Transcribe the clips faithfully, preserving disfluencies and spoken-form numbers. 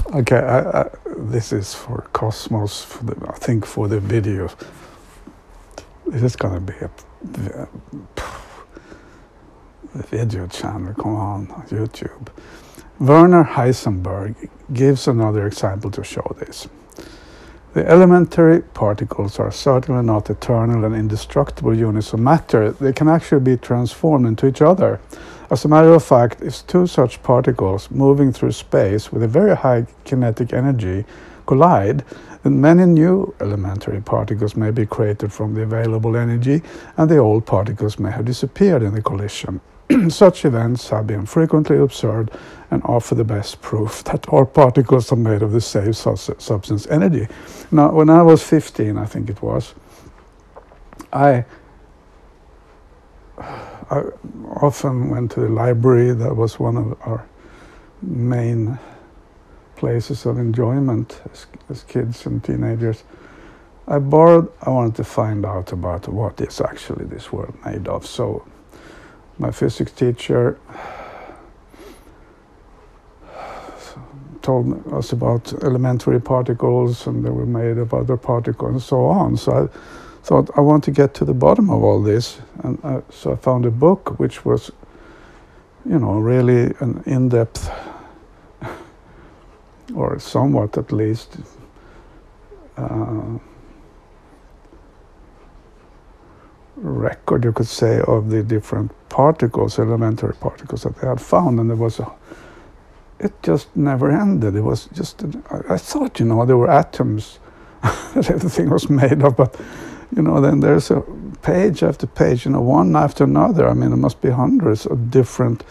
Okay, I, I, this is for Cosmos, for the, I think for the video. This is going to be a, a, a video channel, come on, YouTube. Werner Heisenberg gives another example to show this. The elementary particles are certainly not eternal and indestructible units of matter. They can actually be transformed into each other. As a matter of fact, if two such particles moving through space with a very high kinetic energy collide, then many new elementary particles may be created from the available energy, and the old particles may have disappeared in the collision. Such events have been frequently observed and offer the best proof that all particles are made of the same substance energy. Now, when I was fifteen, I think it was, I, I often went to the library. That was one of our main places of enjoyment as, as kids and teenagers. I borrowed, I wanted to find out about what is actually this world made of. So my physics teacher told us about elementary particles, and they were made of other particles and so on. So I thought, I want to get to the bottom of all this. And I, so I found a book which was, you know, really an in-depth, or somewhat at least, uh, record, you could say, of the different particles, elementary particles that they had found. And there was a, it just never ended. It was just, I, I thought, you know, there were atoms that everything was made of, but, you know, then there's a page after page, you know, one after another. I mean, there must be hundreds of different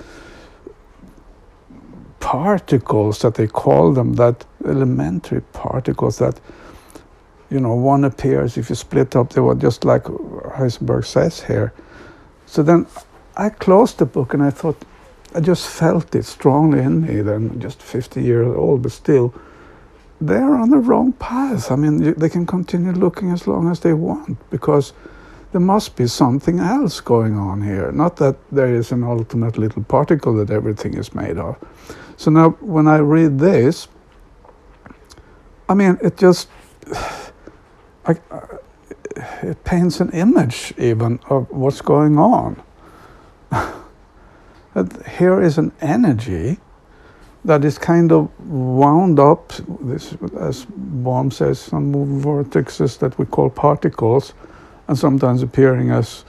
particles that they call them, that elementary particles that, you know, one appears if you split up the one, just like Heisenberg says here. So then I closed the book and I thought, I just felt it strongly in me then, just fifty years old, but still, they're on the wrong path. I mean, they can continue looking as long as they want, because there must be something else going on here. Not that there is an ultimate little particle that everything is made of. So now, when I read this, I mean, it just, I, it paints an image even of what's going on. That here is an energy that is kind of wound up, this, as Bohm says, some vortexes that we call particles, and sometimes appearing as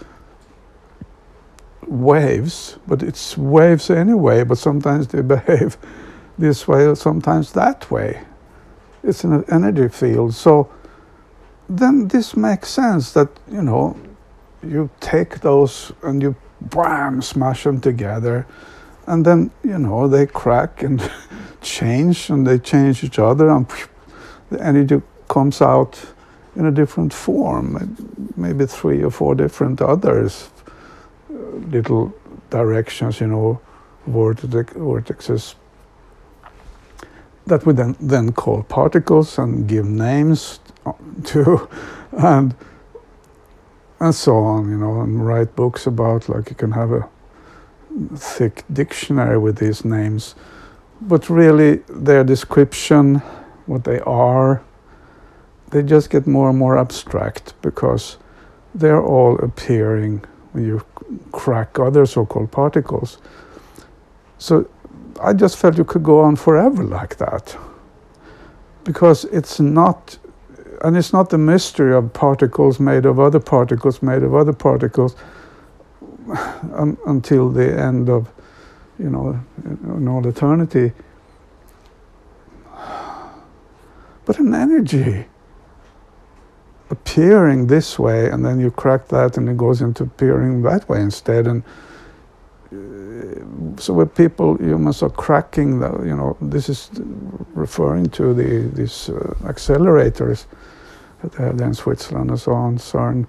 waves, but it's waves anyway, but sometimes they behave this way, sometimes that way. It's an energy field. So then this makes sense that, you know, you take those and you bam, smash them together, and then, you know, they crack and change, and they change each other, and the energy comes out in a different form, maybe three or four different others, little directions, you know, vortex, vortexes, that we then, then call particles and give names to, and and so on, you know, and write books about, like you can have a thick dictionary with these names. But really, their description, what they are, they just get more and more abstract, because they're all appearing when you crack other so-called particles. So I just felt you could go on forever like that, because it's not, and it's not the mystery of particles made of other particles made of other particles un, until the end of, you know, in all eternity. But an energy appearing this way, and then you crack that and it goes into appearing that way instead. And uh, so with people, humans are cracking, the, you know, this is referring to the these uh, accelerators that they have there in Switzerland and so on, CERN,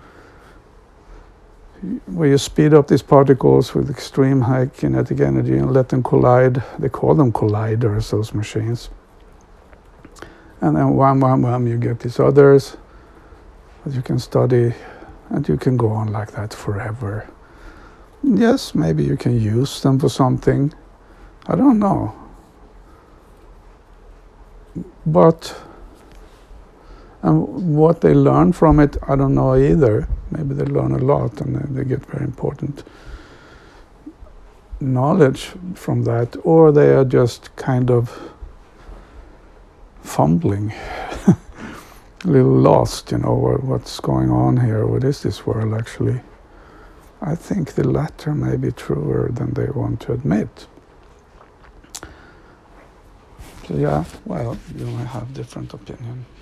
where you speed up these particles with extreme high kinetic energy and let them collide. They call them colliders, those machines. And then wham, wham, wham, you get these others that you can study, and you can go on like that forever. Yes, maybe you can use them for something. I don't know. but and what they learn from it, I don't know either. Maybe they learn a lot and they get very important knowledge from that, or they are just kind of fumbling, a little lost, you know, what's going on here, what is this world actually? I think the latter may be truer than they want to admit. So yeah, well, you might have different opinion.